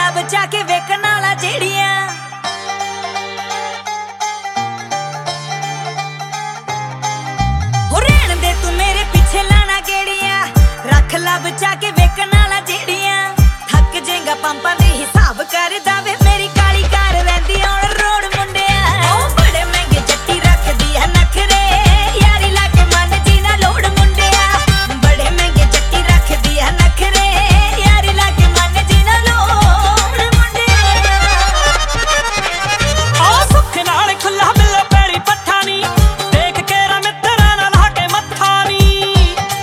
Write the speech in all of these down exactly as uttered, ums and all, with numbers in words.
ਬਚਾ ਕੇ ਵੇਖਣ ਵਾਲਾ ਜਿਹੜੀਆਂ ਹੋ ਰਹਿਣ ਦੇ ਤੂੰ ਮੇਰੇ ਪਿੱਛੇ ਲਾਣਾ ਗੇੜੀਆਂ ਰੱਖ ਲਾ ਬਚਾ ਕੇ ਵੇਖਣ ਵਾਲਾ ਜਿਹੜੀਆਂ ਥੱਕ ਜੇਗਾ ਪੰਪਾਂ ਦੇ ਹਿਸਾਬ ਕਰਦਾ ਵੇ ਮੇਰੀ ਕਾਲੀ ਕਾਰ ਰਹਿੰਦੀ ਔਨ ਰੋਡ ਮੁੰਡਿਆ ਉਹ ਬੜੇ ਮਹਿੰਗੇ ਜੱਟੀ ਰੱਖਦੀ ਆ ਨਖਰੇ ਯਾਰੀ ਲਾ ਕੇ ਮਨ ਜੀ ਨਾ ਲੋੜ ਮੁੰਡਿਆ ਬੜੇ ਮਹਿੰਗੇ ਜੱਟੀ ਰੱਖਦੀ ਆ ਨਖਰੇ ਯਾਰੀ ਲਾ ਕੇ ਮਨ ਜੀ ਨਾ ਲੋੜ ਮੁੰਡਿਆ ਆ ਸੁੱਖ ਨਾਲ ਖੁੱਲਾ ਬਿੱਲ ਪੈਲੀ ਪੱਠਾ ਨੀ ਦੇਖ ਕੇ ਰਾ ਮਿੱਤਰਾਂ ਨਾਲ ਲਾ ਕੇ ਮੱਥਾ ਨੀ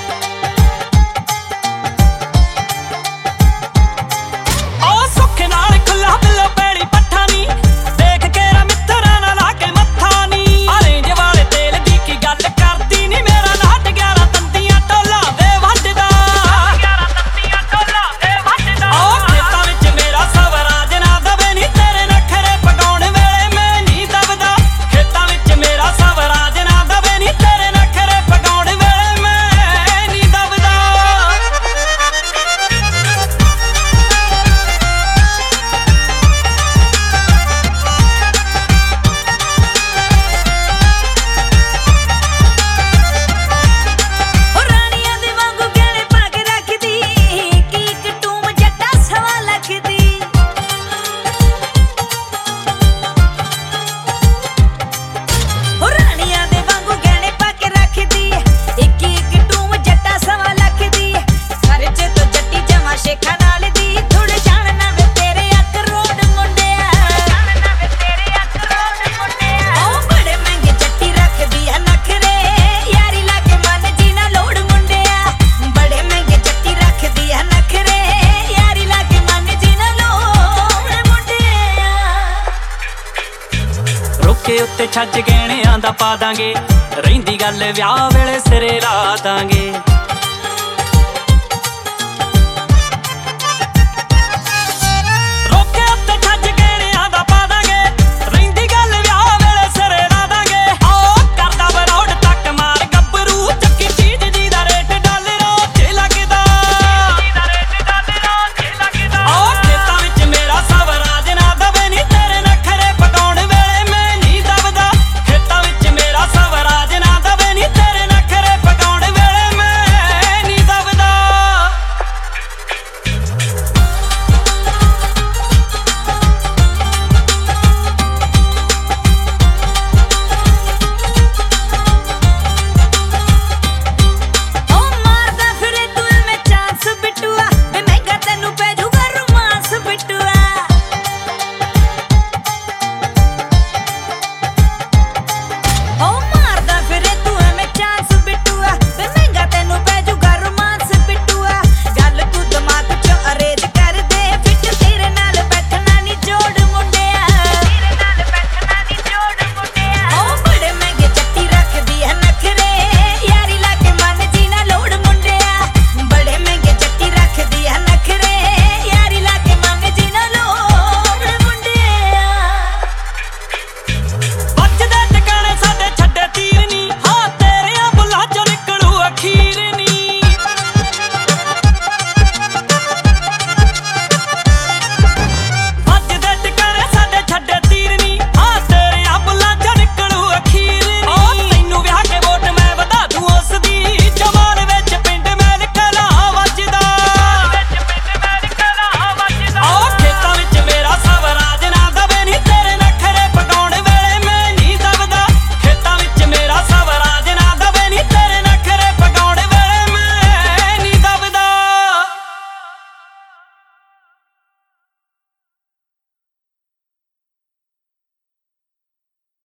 ਆ ਸੁੱਖ ਨਾਲ ਖੁੱਲਾ ਬਿੱਲ ਪੈਲੀ ਪੱਠਾ ਨੀ ਦੇਖ ਕੇ ਰਾ ਮਿੱਤਰਾਂ ਨਾਲ ਲਾ ਕੇ ਮੱਥਾ ਨੀ ਆਰੇਂਜ ਵਾਲੇ ਤੇਲ ਦੀ ਕੀ ਗੱਲ ਕਰਦੀ ਨੀ ਮੇਰਾ ਨਾਟ ਗਿਆਰਾਂ ਤੰਦੀਆਂ ਟੋਲਾ ਦੇ ਵੱਜਦਾ ਗਿਆਰਾਂ ਤੰਦੀਆਂ ਟੋਲਾ ਦੇ ਵੱਜਦਾ ਆ ਖੇਤਾਂ ਵਿੱਚ ਮੇਰਾ ਸਵਰਾਜ ਨਾ ਦਵੇ ਨੀ ਤੇਰੇ ਨਖਰੇ ਪਕਾਉਣ ਵੇਲੇ ਮੈਂ ਨਹੀਂ ਦਬਦਾ ਖੇਤਾਂ ਵਿੱਚ ਮੇਰਾ ਸਵਰਾਜ ਨਾ ਦਵੇ ਨੀ ਤੇਰੇ ਨਖਰੇ ਪਕਾਉਣ ਵੇਲੇ ਮੈਂ ਨਹੀਂ ਦਬਦਾ ਹੋ ਰਾਣੀਆਂ ਦੇ ਵਾਂਗੂ ਗਹਿਣੇ ਪਾ ਕੇ ਰੱਖਦੀ ਕੀ ਇੱਕ ਟੂਮ ਜੱਟਾ ਸਵਾ ਲੱਖ ਦੀ ਹੋ ਰਾਣੀਆਂ ਦੇ ਵਾਂਗੂ ਗਹਿਣੇ ਪਾ ਕੇ ਰੱਖਦੀ ਇੱਕ ਇੱਕ ਟੂਮ ਜੱਟਾ ਸਵਾ ਲੱਖ ਦੀ ਖਰਚੇ ਤੋਂ ਜੱਟੀ ਜਮਾ ਸ਼ੇਖਾਂ ਨਾਲ ਦੀ ਥੋੜ ਜਾਣਨਾ ਵੇ ਤੇਰੇ ਅੱਖ ਰੋਡ ਮੁੰਡਿਆ ਜਾਣਨਾ ਵੇ ਤੇਰੇ ਅੱਖ ਰੋਡ ਮੁੰਡਿਆ ਉਹ ਬੜੇ ਮਹਿੰਗੇ ਜੱਟੀ ਰੱਖਦੀ ਆ ਨਖਰੇ ਯਾਰੀ ਲਾ ਕੇ ਮਨ ਜੀ ਨਾ ਲੋੜ ਮੁੰਡਿਆ ਬੜੇ ਮਹਿੰਗੇ ਜੱਟੀ ਰੱਖਦੀ ਆ ਨਖਰੇ ਯਾਰੀ ਲਾ ਕੇ ਮਨ ਜੀ ਨਾ ਲੋੜ ਮੁੰਡਿਆ ਰੋਕੇ ਉੱਤੇ ਛੱਜ ਗਹਿਣਿਆਂ ਦਾ ਪਾ ਦਾਂਗੇ ਰਹਿੰਦੀ ਗੱਲ ਵਿਆਹ ਵੇਲੇ ਸਿਰੇ ਲਾ ਦਾਂਗੇ